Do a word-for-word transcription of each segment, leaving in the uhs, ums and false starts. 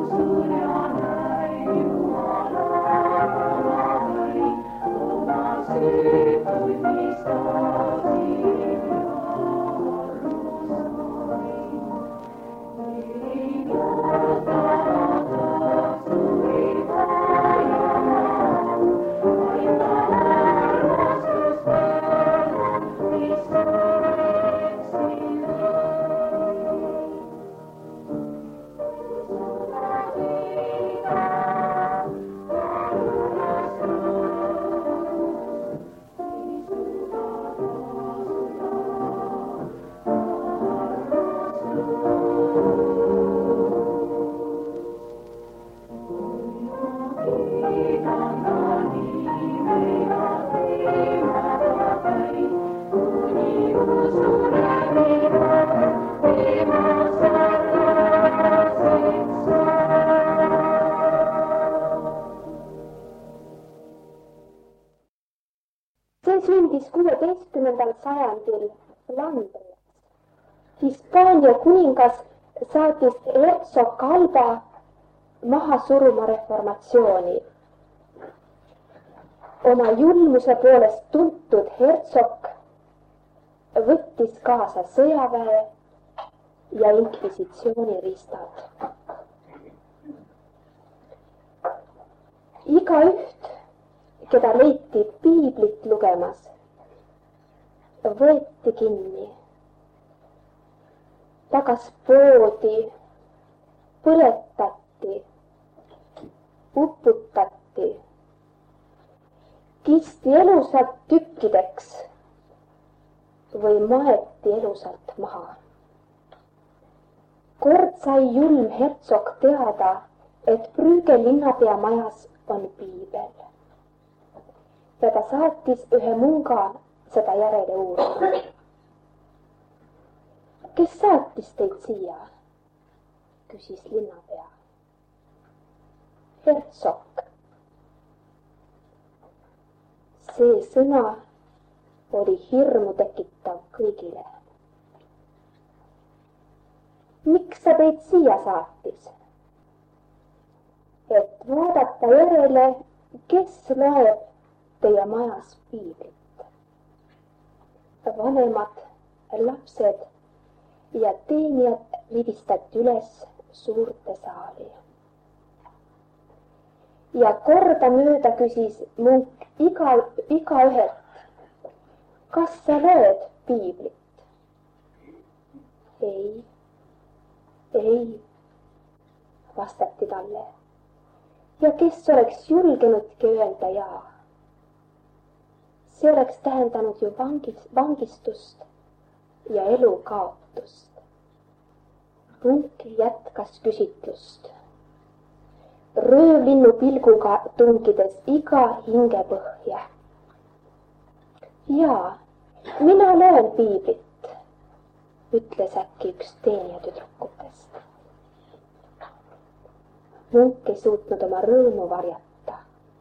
sündis kuueteistkümnendal sajandil Flandrias. Hispaania kuningas saatis hertsog Alba maha suruma reformatsiooni. Oma julmuse poolest tuntud hertsog võttis kaasa sõjaväe ja inkvisitsiooni riistad. Igaüht, keda leiti piiblit lugemas, võeti kinni, tagas poodi, põletati, uputati, kisti elusalt tükkideks või maeti elusalt maha. Kord sai julm hertsog teada, et Brügge linnapea majas on piibel. Ja ta saatis ühe munga seda järele uurima. Kes saatis teid siia? Küsis linnapea. Hertsog. See sõna oli hirmu tekitav kõigile. Miks sa teid siia saatis? Et vaadata järele, kes loeb teie majas piiblit. Vanemad, lapsed ja teenijad livistati üles suurte saali. Ja kordamööda küsis munk iga, iga ühelt, kas sa loed piiblit? Ei, ei, vastati talle. Ja kes oleks julgenudki öelda jaa? See oleks tähendanud ju vangis, vangistust ja elu kaotust. Munk jätkas küsitlust. Röövlinnu pilguga tungides iga hinge põhja. Jaa, mina loen piiblit, ütles äkki üks teenijatüdrukutest. Munk ei suutnud oma rõõmu varjata.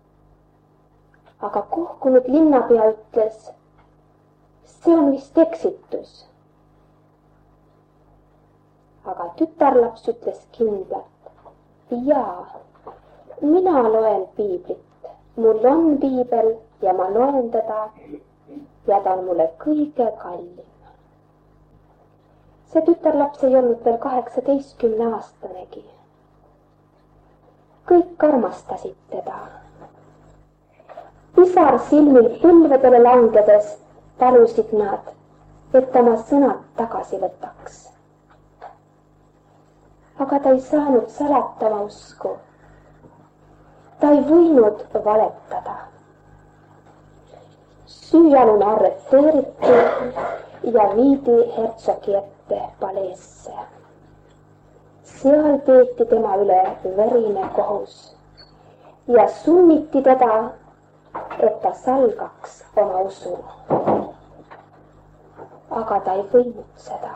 Aga kohkunud linnapea ütles, see on vist eksitus. Aga tütarlaps ütles kindlalt, jaa, mina loen piiblit. Mul on piibel ja ma loen teda ja ta on mulle kõige kallim. See tütarlaps ei olnud veel kaheksateistkümne aastanegi. Kõik armastasid teda. Pisar silmil põlvedele langedes palusid nad, et oma sõnad tagasi võtaks. Aga ta ei saanud salata oma usku. Ta ei võinud valetada. Süüalune arreteeriti ja viidi hertsogi ette paleesse. Seal peeti tema üle verine kohus ja sunniti teda, et ta salgaks oma usu. Aga ta ei võinud seda.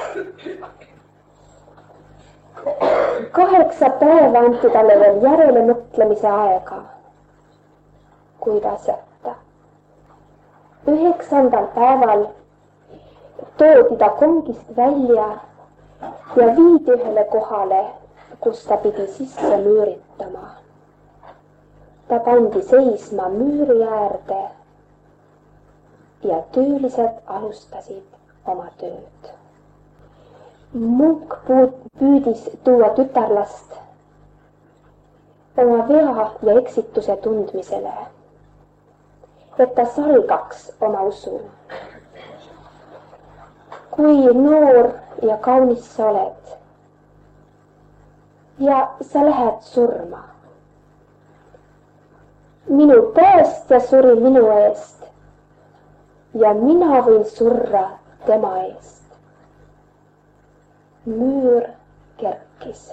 Kaheksa päeva anti talle veel järele mõtlemise aega, kuid asjata. Üheksandal päeval toodi ta kongist välja ja viidi ühele kohale, kus ta pidi sisse müüritama. Ta pandi seisma müüri äärde ja töölised alustasid oma tööd. Munk püüdis tuua tütarlast oma vea ja eksituse tundmisele, et ta salgaks oma usu. Kui noor ja kaunis sa oled ja sa lähed surma. Minu päästja suri minu eest ja mina võin surra tema eest. Müür kerkis.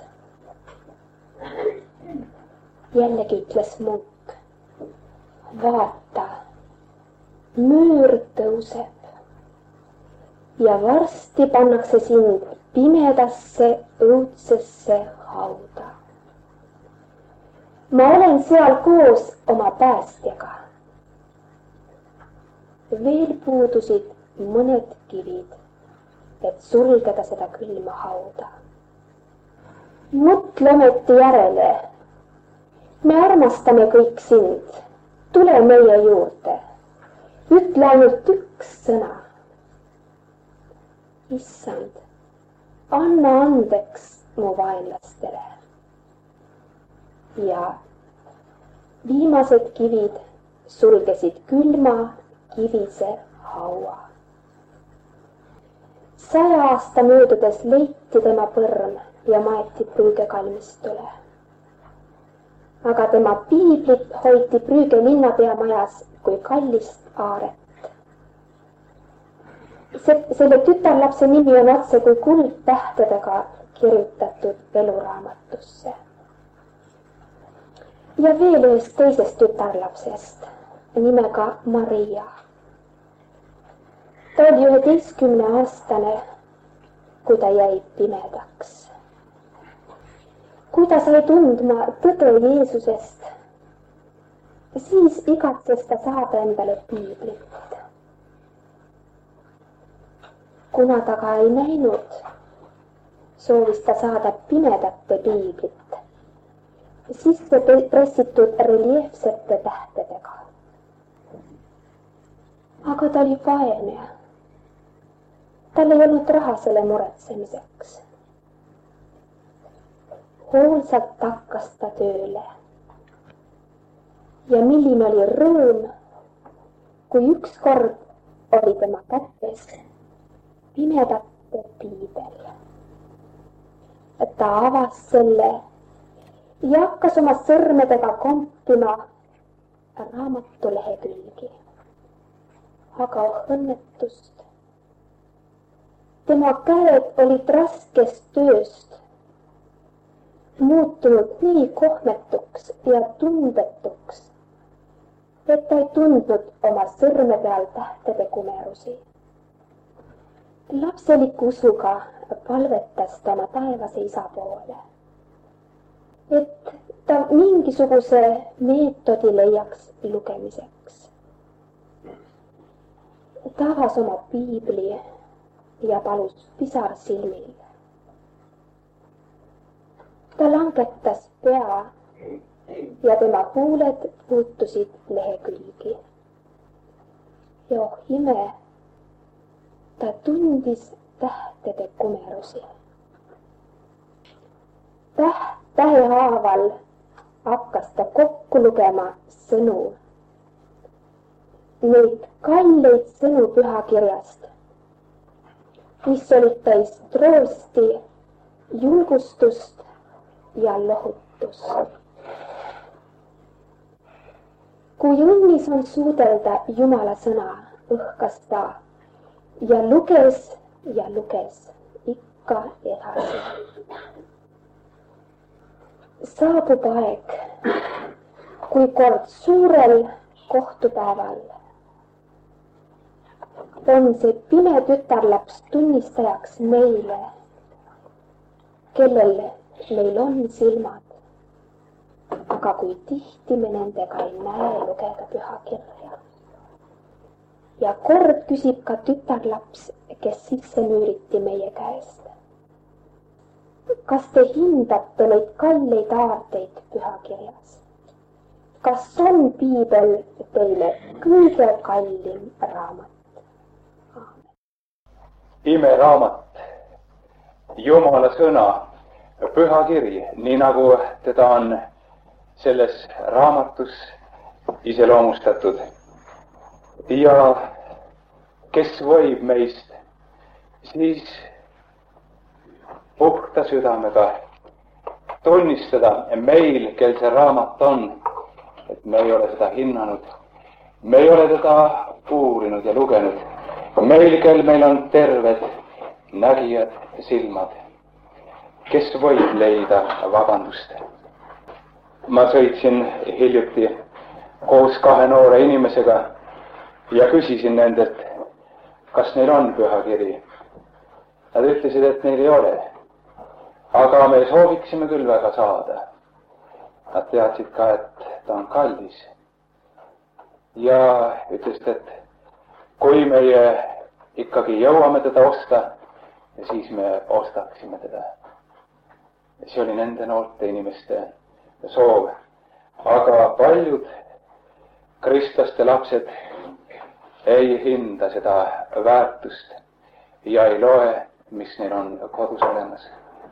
Jällegi ütles munk, vaata, müür tõuseb ja varsti pannakse sind pimedasse õudsesse hauda. Ma olen seal koos oma päästjaga. Veel puudusid mõned kivid, et sulgeda seda külma hauda. Mõtle ometi järele. Me armastame kõik sind. Tule meie juurde. Ütle ainult üks sõna. Issand, anna andeks mu vaenlastele. Ja viimased kivid sulgesid külma kivise haua. Saja aasta möödudes leiti tema põrm ja maeti prüügekalmistule. Aga tema piiblit hoiti prüüge linnapea majas kui kallist aaret. Selle tütarlapse nimi on otse kui kuldtähtedega kirjutatud eluraamatusse. Ja veel ühest teisest tütarlapsest nimega Maria. Ta oli üheteistkümne aastane, kui ta jäi pimedaks. Kui ta sai tundma tõde Jeesusest, siis igatses ta saada endale piiblit. Kuna ta ka ei näinud, soovis ta saada pimedate piiblit, sisse pressitud reljeefsete tähtedega. Aga ta oli vaene. Tal ei olnud raha selle muretsemiseks. Hoolsalt hakkas ta tööle. Ja milline oli rõõm, kui ükskord oli tema kätes pimedate piibel. Ta avas selle ja hakkas oma sõrmedega kompima raamatu lehekülgi. Aga õnnetust. Tema käed olid raskest tööst muutunud nii kohmetuks ja tundetuks, et ta ei tundnud oma sõrme peal tähtede kumerusi. Lapseliku usuga palvetas ta oma taevase isa poole, et ta mingisuguse meetodi leiaks lugemiseks. Ta avas oma piibli ja palus pisar silmil. Ta langetas pea ja tema huuled puutusid lehekülgi. Ja oh ime, ta tundis tähtede kumerusi. Täht tähe haaval hakkas ta kokku lugema sõnu. Neid kalleid sõnu pühakirjast, mis olid täis troosti, julgustust ja lohutust. Kui õnnis on suudelda Jumala sõna, õhkas ta ja luges ja luges ikka edasi. Saabub aeg, kui kord suurel kohtupäeval on see pime tütarlaps tunnistajaks meile, kellel meil on silmad, aga kui tihti me nendega ei näe lugeda pühakirja. Ja kord küsib ka tütarlaps, kes sisse müüriti meie käest. kas te hindate neid kalleid aarteid pühakirjas? Kas on piibel teile kõige kallim raamat? Imeraamat, Jumala sõna, pühakiri, nii nagu teda on selles raamatus iseloomustatud. Ja kes võib meist siis puhta südamega tunnistada meil, kel see raamat on, et me ei ole seda hinnanud, me ei ole teda uurinud ja lugenud. Meil, kel meil on terved nägijad silmad, kes võib leida vabandust. Ma sõitsin hiljuti koos kahe noore inimesega ja küsisin nendelt, kas neil on pühakiri. Nad ütlesid, et neil ei ole, aga me sooviksime küll väga saada. Nad teadsid ka, et ta on kallis. Ja ütlesid, et kui meie ikkagi jõuame teda osta, siis me ostaksime teda. See oli nende noorte inimeste soov. Aga paljud kristlaste lapsed ei hinda seda väärtust ja ei loe, mis neil on kodus olemas.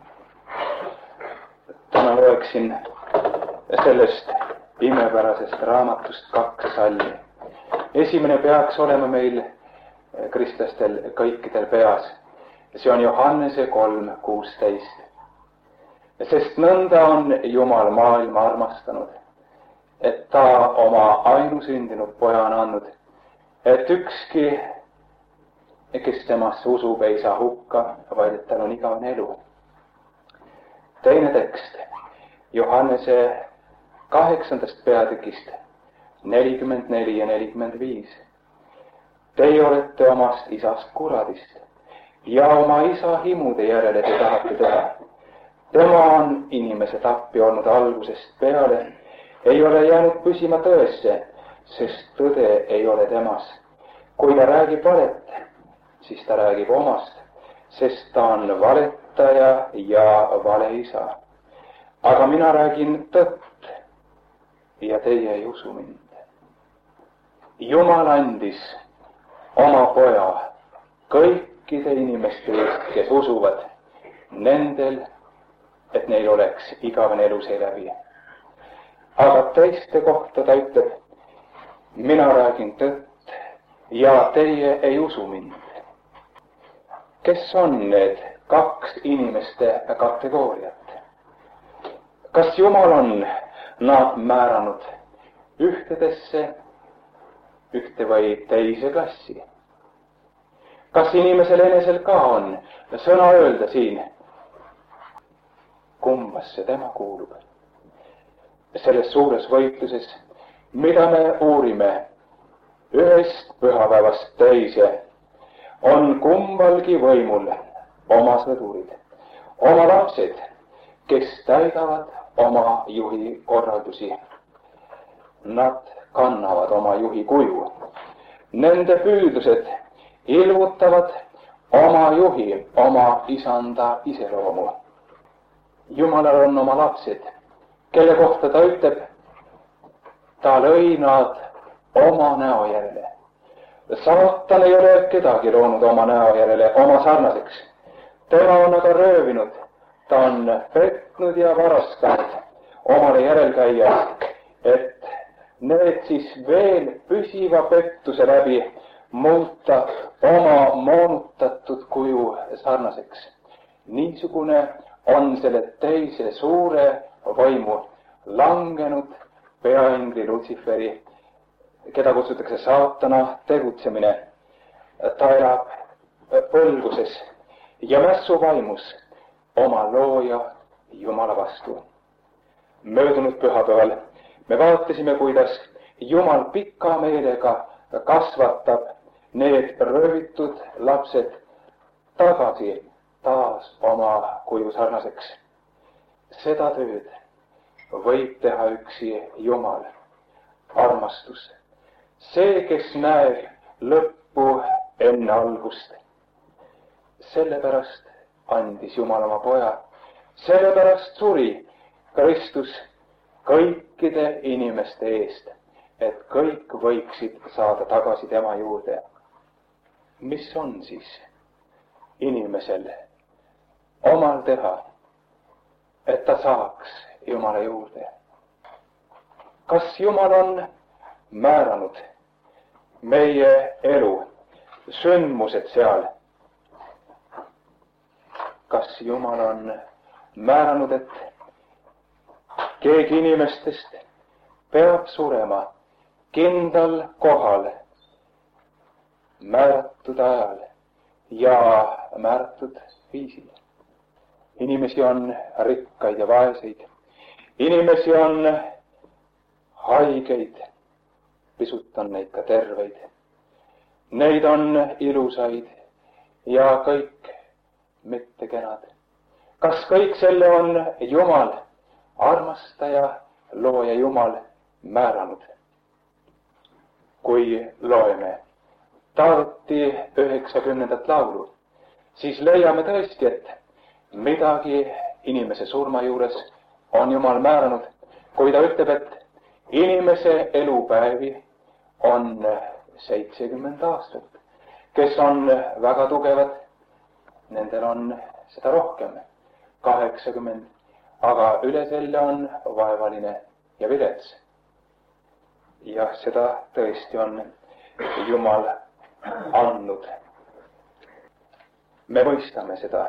Täna loeksin sellest imepärasest raamatust kaks salmi. Esimene peaks olema meil kristlastel kõikidel peas. See on Johannese kolm kuusteist. Sest nõnda on Jumal maailma armastanud, et ta oma ainusündinud poja on andnud, et ükski, kes temasse usub, ei saa hukka, vaid et tal on igavene elu. Teine tekst, Johannese kaheksandast peatükist, nelikümmend neli ja nelikümmend viis. Teie olete omast isast kuradist ja oma isa himude järele te tahate teha. Tema on inimese tappi olnud algusest peale, ei ole jäänud püsima tõesse, sest tõde ei ole temas. Kui ta räägib valet, siis ta räägib omast, sest ta on valetaja ja valeisa. Aga mina räägin tõtt ja teie ei usu mind. Jumal andis oma poja kõikide inimeste eest, kes usuvad, nendel, et neil oleks igavene elu seeläbi. Aga teiste kohta ta ütleb, mina räägin tõtt ja teie ei usu mind. Kes on need kaks inimeste kategooriat? Kas Jumal on nad määranud ühtedesse, ühte või teise klassi? Kas inimesel enesel ka on sõna öelda siin, kumbasse tema kuulub? Selles suures võitluses, mida me uurime ühest pühapäevast teise, on kumbalgi võimul oma sõdurid, oma lapsed, kes täidavad oma juhi korraldusi. Nad kannavad oma juhi kuju. Nende püüdlused ilmutavad oma juhi, oma isanda iseloomu. Jumalal on oma lapsed, kelle kohta ta ütleb, ta lõi nad oma näo järele. Saatan ei ole kedagi loonud oma näo järele, oma sarnaseks. Tema on aga röövinud, ta on petnud ja varastanud omale järelkäijad, et need siis veel püsiva pettuse läbi muuta oma moonutatud kuju sarnaseks. Niisugune on selle teise suure vaimu langenud peaingli Lutsiferi, keda kutsutakse saatana tegutsemine. Ta elab põlguses ja mässuvaimus oma looja Jumala vastu. Möödunud pühapäeval me vaatasime, kuidas Jumal pika meelega kasvatab need röövitud lapsed tagasi taas oma kuju sarnaseks. Seda tööd võib teha üksi Jumal, armastus. See, kes näeb lõppu enne algust. Sellepärast andis Jumal oma poja, Sellepärast suri Kristus kõikide inimeste eest, et kõik võiksid saada tagasi tema juurde. Mis on siis inimesel omal teha, et ta saaks Jumala juurde? Kas Jumal on määranud meie elu, sündmused seal? Kas Jumal on määranud, et keegi inimestest peab surema kindlal kohal, määratud ajal ja määratud viisil? Inimesi on rikkaid ja vaeseid, inimesi on haigeid, pisut on neid ka terveid. Neid on ilusaid ja kõik mitte kenad. Kas kõik selle on Jumal, armastaja, looja Jumal määranud? Kui loeme Taaveti üheksakümnendat laulu, siis leiame tõesti, et midagi inimese surma juures on Jumal määranud, kui ta ütleb, et inimese elupäevi on seitsekümmend aastat. Kes on väga tugevad, nendel on seda rohkem, kaheksakümmend, aga üle selle on vaevaline ja vilets. Ja seda tõesti on Jumal andnud. Me mõistame seda.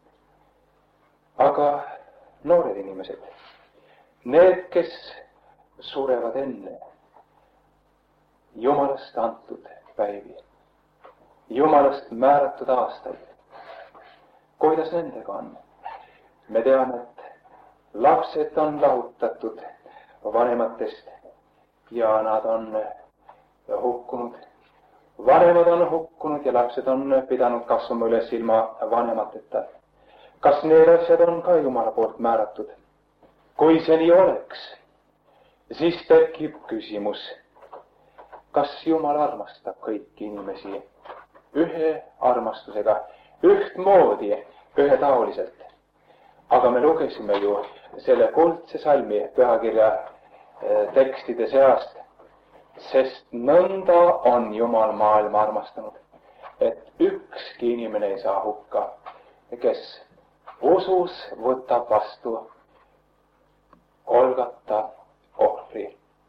Aga noored inimesed, need, kes surevad enne Jumalast antud päevi, Jumalast määratud aastaid, kuidas nendega on? Me teame, et lapsed on lahutatud vanematest ja nad on hukkunud. Vanemad on hukkunud ja lapsed on pidanud kasvama üles ilma vanemateta. Kas need asjad on ka Jumala poolt määratud? Kui see nii oleks, siis tekib küsimus, kas Jumal armastab kõiki inimesi ühe armastusega, ühtmoodi, ühetaoliselt? Aga me lugesime ju selle kuldse salmi pühakirja tekstide seast, sest nõnda on Jumal maailma armastanud, et ükski inimene ei saa hukka, kes usus võtab vastu Golgata ohvri.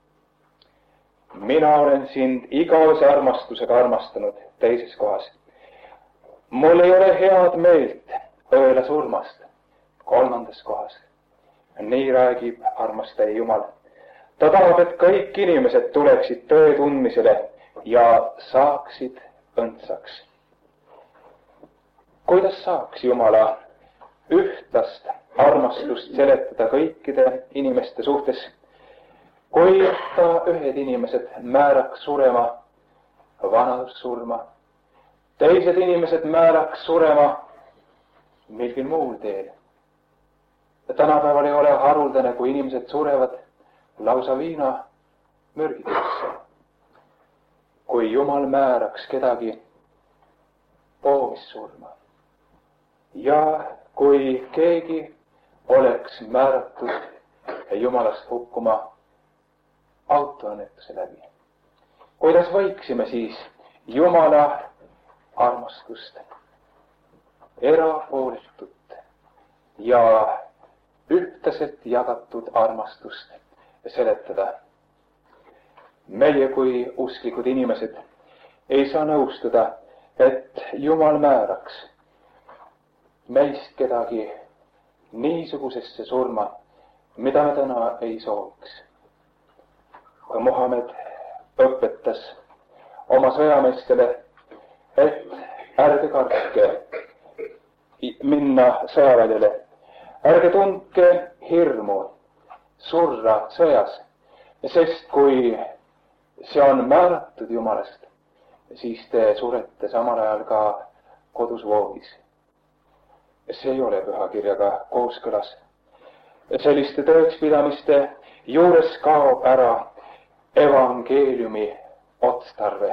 Mina olen sind igavese armastusega armastanud, teises kohas. Mul ei ole head meelt ööle surmast, kolmandas kohas. Nii räägib armastaja Jumal. Ta tahab, et kõik inimesed tuleksid tõe tundmisele ja saaksid õndsaks. Kuidas saaks Jumala ühtlast armastust seletada kõikide inimeste suhtes, kui ta ühed inimesed määraks surema vanadussurma, teised inimesed määraks surema milgil muul teel? Tänapäeval ei ole haruldane, kui inimesed surevad lausa viina mürgidesse. Kui Jumal määraks kedagi poomissurma ja kui keegi oleks määratud Jumalast hukkuma autoõnnetuse läbi, kuidas võiksime siis Jumala armastust, erapooletut ja ühtlaselt jagatud armastust seletada? Meie kui usklikud inimesed ei saa nõustuda, et Jumal määraks meist kedagi niisugusesse surma, mida me täna ei sooviks. Kui Muhamed õpetas oma sõjameestele, et ärge kartke minna sõjaväljale, ärge tundke hirmu surra sõjas, sest kui see on määratud Jumalast, siis te surete samal ajal ka kodus voodis. See ei ole pühakirjaga kooskõlas. Selliste tõekspidamiste juures kaob ära evangeeliumi otstarve.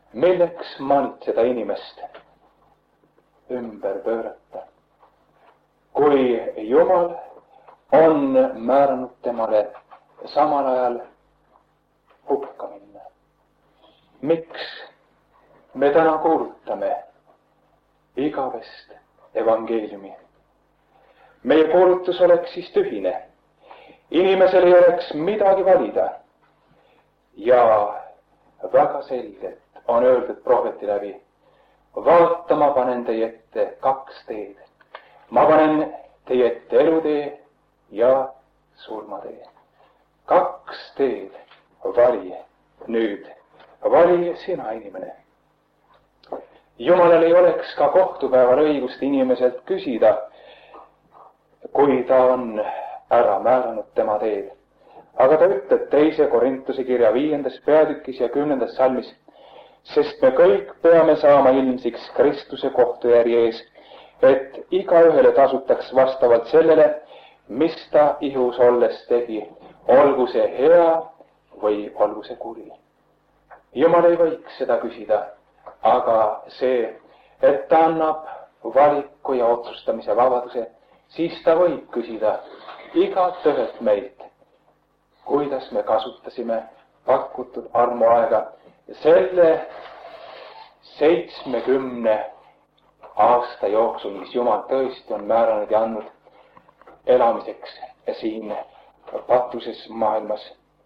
Milleks manitseda inimest ümber pöörata? kui Jumal on määranud temale samal ajal hukka minna. Miks me täna kuulutame igavest evangeeliumi? Meie kuulutus oleks siis tühine. Inimesel ei oleks midagi valida. Ja väga selgelt on öeldud prohveti läbi, vaata, ma panen teie ette kaks teed. Ma panen teie ette elutee ja surmatee. Kaks teed, vali nüüd, vali sina, inimene. Jumalal ei oleks ka kohtupäeval õigust inimeselt küsida, kui ta on ära määranud tema teed. Aga ta ütleb teise Korintuse kirja viiendas peatükis ja kümnendas salmis, sest me kõik peame saama ilmsiks Kristuse kohtujärje ees, et igaühele tasutaks vastavalt sellele, mis ta ihus olles tegi, olgu see hea või olgu see kuri. Jumal ei võiks seda küsida, aga see, et ta annab valiku ja otsustamise vabaduse, siis ta võib küsida igat ühelt meilt, kuidas me kasutasime pakutud armuaega selle seitsmekümne aasta jooksul, mis Jumal tõesti on määranud ja andnud elamiseks siin patuses maailmas.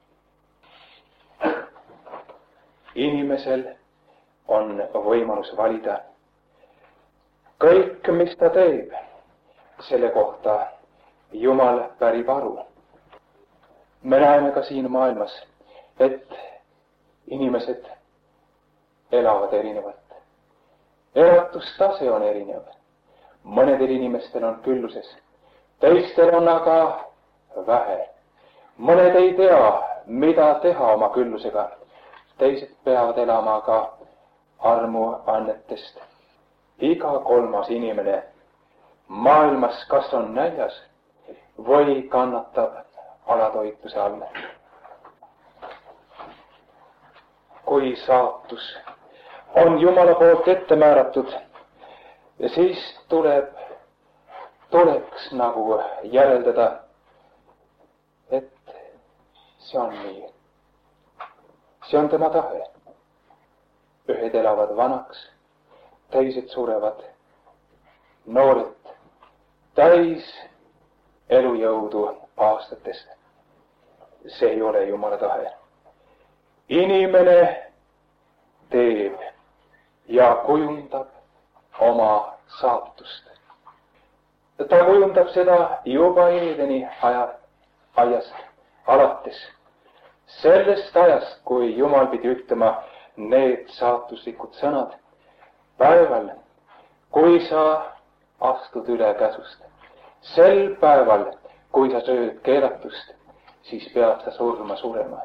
Inimesel on võimalus valida kõik, mis ta teeb. Selle kohta Jumal pärib aru. Me näeme ka siin maailmas, et inimesed elavad erinevalt. Elatustase on erinev. Mõnedel inimestel on külluses, teistel on aga vähe. Mõned ei tea, mida teha oma küllusega. Teised peavad elama ka armuannetest. Iga kolmas inimene maailmas kas on näljas või kannatab alatoituse all. Kui saatus on Jumala poolt ette määratud, siis tuleb, tuleks nagu järeldada, et see on nii. See on tema tahe. Ühed elavad vanaks, teised surevad. Noored täis elujõudu aastatest. See ei ole Jumala tahe. Inimene teeb ja kujundab oma saatust. Ta kujundab seda juba Eedeni aja, ajast alates. Sellest ajast, kui Jumal pidi ütlema need saatuslikud sõnad, päeval, kui sa astud üle käsust, sel päeval, kui sa sööd keelatust, siis pead sa surma surema.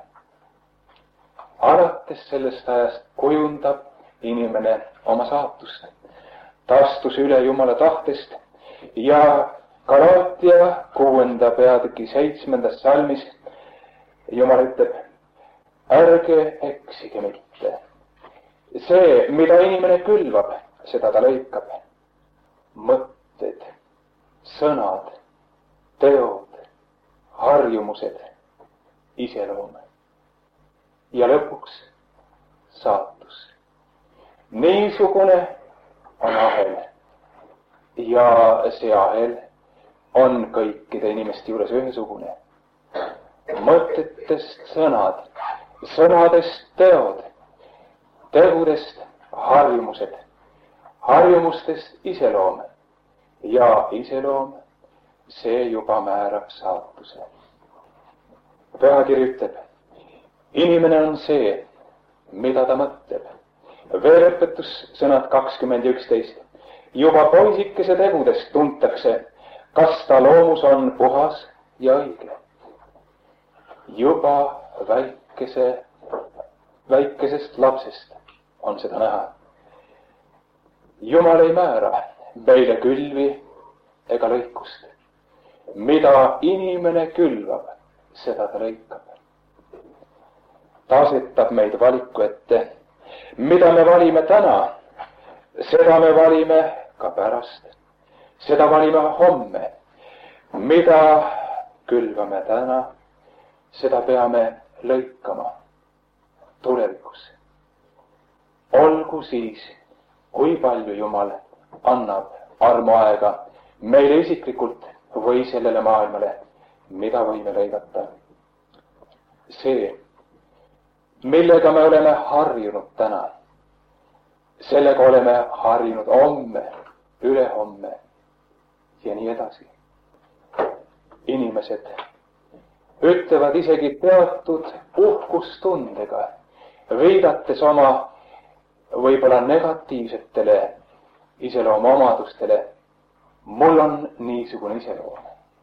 Alates sellest ajast kujundab inimene oma saatust. Ta astus üle Jumala tahtest ja Galaatia kuuenda peatüki seitsmendas salmis Jumal ütleb, ärge eksige mitte. See, mida inimene külvab, seda ta lõikab. Mõtted, sõnad, teod, harjumused, iseloom. Ja lõpuks saatus. Niisugune on ahel. Ja see ahel on kõikide inimeste juures ühesugune. Mõtetest sõnad, sõnadest teod, tegudest harjumused, harjumustest iseloom ja iseloom, see juba määrab saatuse. Pühakiri ütleb, inimene on see, mida ta mõtleb. Veel õpetus sõnad kakskümmend üksteist. Juba poisikese tegudest tuntakse, kas ta loomus on puhas ja õige. Juba väikese, väikesest lapsest on seda näha. Jumal ei määra meile külvi ega lõikust. Mida inimene külvab, seda ta lõikab. Ta asetab meid valiku ette. Mida me valime täna, seda me valime ka pärast. seda valime homme. Mida külvame täna, seda peame lõikama tulevikus. Olgu siis, kui palju Jumal annab armuaega meile isiklikult või sellele maailmale, mida võime lõigata. See, millega me oleme harjunud täna, sellega oleme harjunud homme, ülehomme ja nii edasi. Inimesed ütlevad isegi teatud uhkustundega, viidates oma võib-olla negatiivsetele iseloomuomadustele, mul on niisugune iseloom.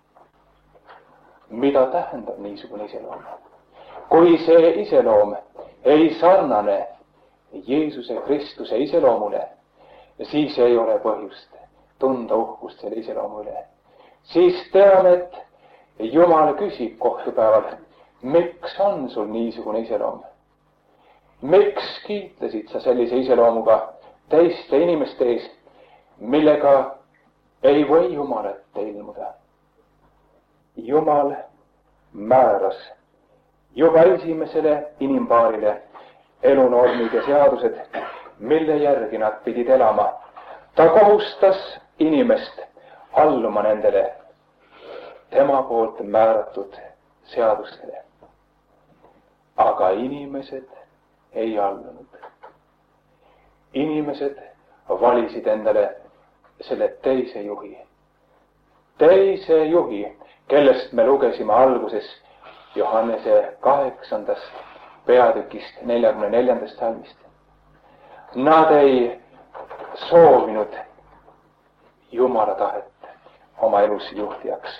Mida tähendab niisugune iseloom? Kui see iseloom ei sarnane Jeesuse Kristuse iseloomule, siis ei ole põhjust tunda uhkust selle iseloomu üle. Siis teame, et Jumal küsib kohtupäeval, miks on sul niisugune iseloom? Miks kiitlesid sa sellise iseloomuga teiste inimeste ees, millega ei või Jumal ette ilmuda? Jumal määras juba esimesele inimpaarile elunormid ja seadused, mille järgi nad pidid elama. Ta kohustas inimest alluma nendele tema poolt määratud seadustele. Aga inimesed ei allunud. Inimesed valisid endale selle teise juhi. Teise juhi, kellest me lugesime alguses Johannese kaheksandast peatükist neljakümne neljandast salmist. Nad ei soovinud Jumala tahet oma elus juhtijaks.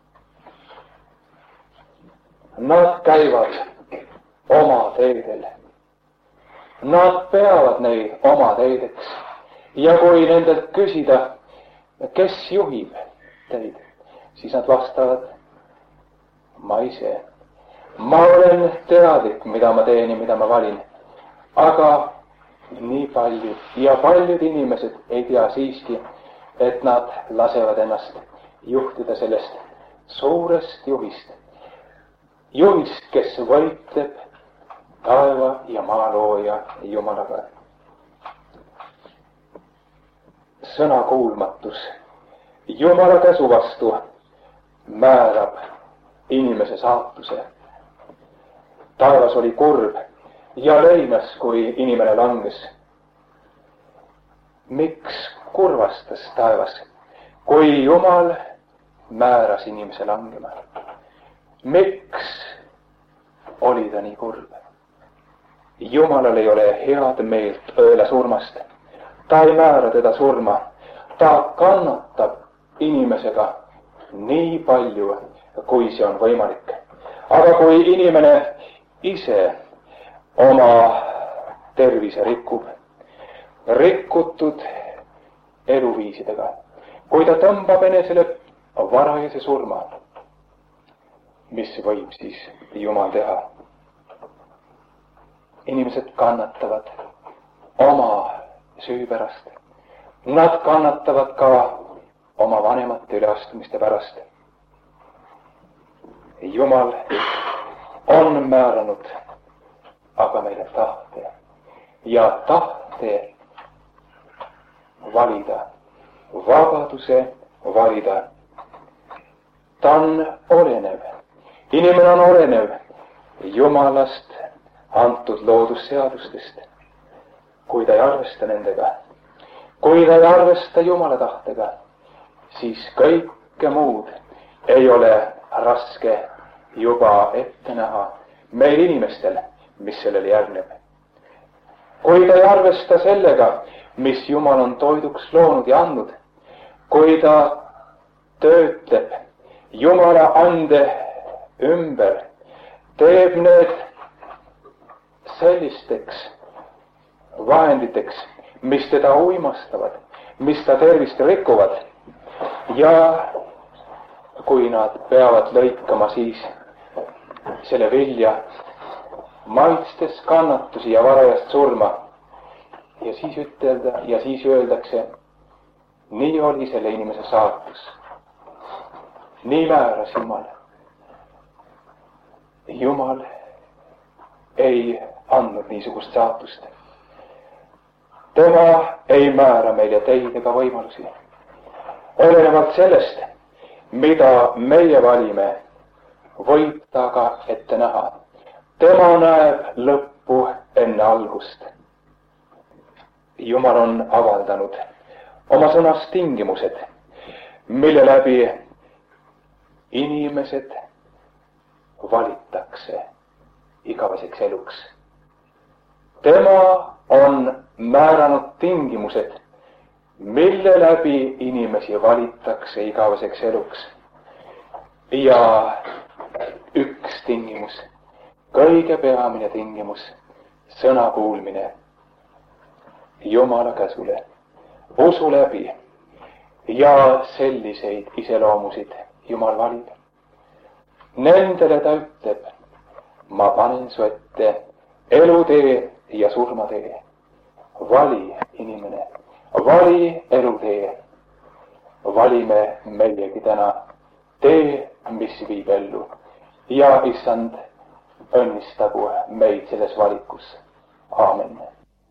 Nad käivad oma teedel. Nad peavad neid oma teedeks. Ja kui nendelt küsida, kes juhib teid, siis nad vastavad, ma ise. Ma olen teadlik, mida ma teen ja mida ma valin. Aga nii paljud ja paljud inimesed ei tea siiski, et nad lasevad ennast juhtida sellest suurest juhist. Juhist, kes võitleb taeva ja maa looja Jumalaga. Sõnakuulmatus Jumala käsu vastu määrab inimese saatuse. Taevas oli kurb ja lõimas, kui inimene langes. Miks kurvastas taevas, kui Jumal määras inimese langema? Miks oli ta nii kurb? Jumalal ei ole head meelt ööle surmast. Ta ei määra teda surma. Ta kannatab inimesega nii palju, kui see on võimalik. Aga kui inimene ise oma tervise rikub, rikutud eluviisidega, kui ta tõmbab enesele varajase surma, mis võib siis Jumal teha? Inimesed kannatavad oma süü pärast. Nad kannatavad ka oma vanemate üleastumiste pärast. Jumal on määranud aga meile tahte ja tahte valida, vabaduse valida. Ta on olenev, inimene on olenev Jumalast antud loodusseadustest. Kui ta ei arvesta nendega, kui ta ei arvesta Jumala tahtega, siis kõike muud ei ole raske juba ette näha meil inimestel, mis sellele järgneb. Kui ta ei arvesta sellega, mis Jumal on toiduks loonud ja andnud, kui ta töötleb Jumala ande ümber, teeb need sellisteks vahenditeks, mis teda uimastavad, mis ta tervist rikuvad. Ja kui nad peavad lõikama siis selle vilja, maitstes kannatusi ja varajast surma, ja siis ütelda ja siis öeldakse, nii oli selle inimese saatus. nii määras Jumal. Jumal ei andnud niisugust saatust. tema ei määra meile teid ega võimalusi. olenevalt sellest, mida meie valime, võib ta ka ette näha. tema näeb lõppu enne algust. Jumal on avaldanud oma sõnas tingimused, mille läbi inimesed valitakse igaveseks eluks. tema on määranud tingimused, mille läbi inimesi valitakse igaveseks eluks. ja üks tingimus, kõige peamine tingimus, sõna kuulmine Jumala käsule, usu läbi. ja selliseid iseloomusid Jumal valib. Nendele ta ütleb, ma panen su ette elutee ja surmatee. vali, inimene, vali elutee. valime meiegi täna tee, mis viib ellu. ja issand, õnnistagu meid selles valikus. Aamen.